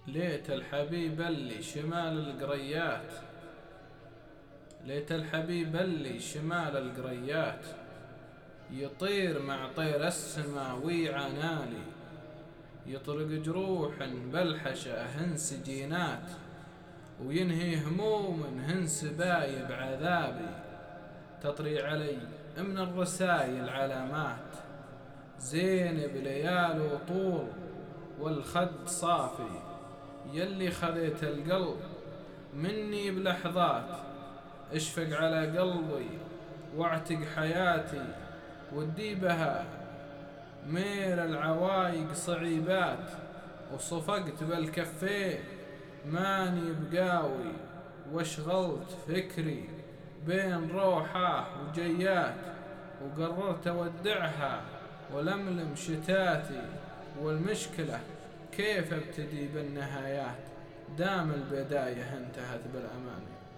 ليت الحبيب اللي شمال القريات، ليت الحبيب اللي شمال القريات يطير مع طير السما ويعانالي، يطرق جروح بالحشا هن سجينات، وينهي هموم هن سبايب عذابي. تطري علي من الرسايل علامات، زينب ليال وطول والخد صافي، يلي خذيت القلب مني بلحظات. اشفق على قلبي واعتق حياتي، ودي بها مير العوايق صعيبات، وصفقت بالكفين ماني بقاوي، واشغلت فكري بين روحه وجيات، وقررت اودعها ولملم شتاتي. والمشكلة كيف ابتدي بالنهايات، دام البداية انتهت بالامان.